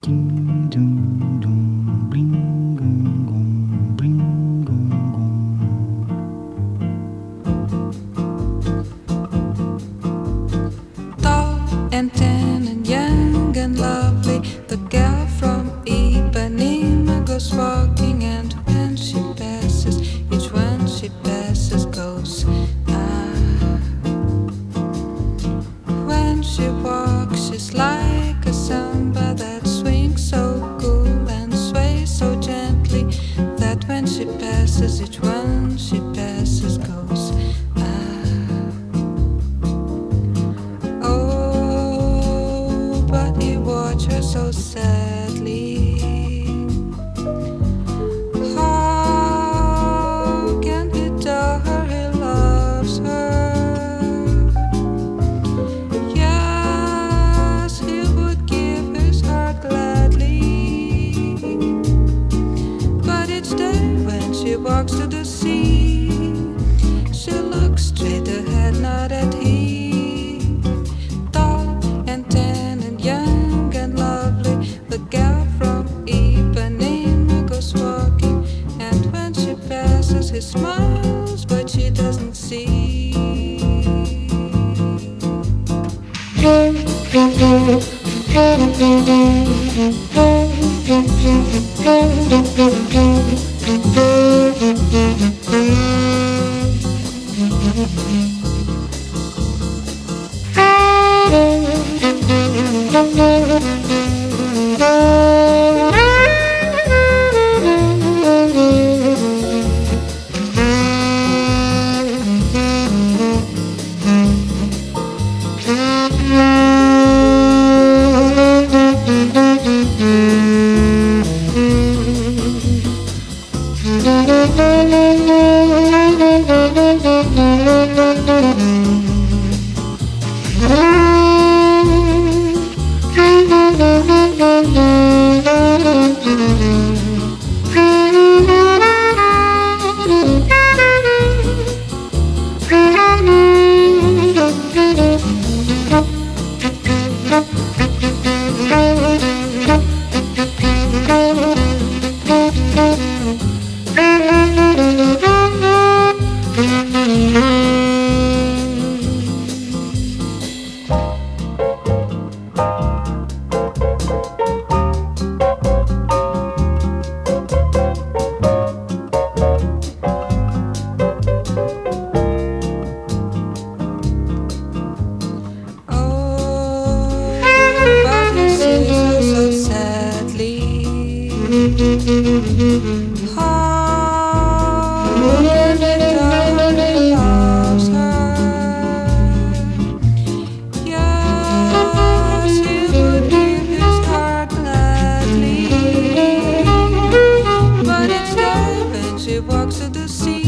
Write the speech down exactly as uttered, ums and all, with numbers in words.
Ding dong dong, bling gong gong, bling gong gong. Tall and tan and young and lovely, the girl from Ipanema goes walking, and when she passes, each one she passes goes ah. When she walks, she's like a samba that swings so cool and sways so gently that when she passes, each one she passes goes ah. Oh, but he watched her so sadly. How can he tell her he loves her? Yes, he would give his heart gladly. But each day when she walks to the sea, she looks straight ahead, not at him. Tall and tan and young and lovely, the girl from Ipanema goes walking, and when she passes, he smiles, but she doesn't see. How can he tell her he loves her? Yes, he would give his heart gladly. But each day when she walks to the sea,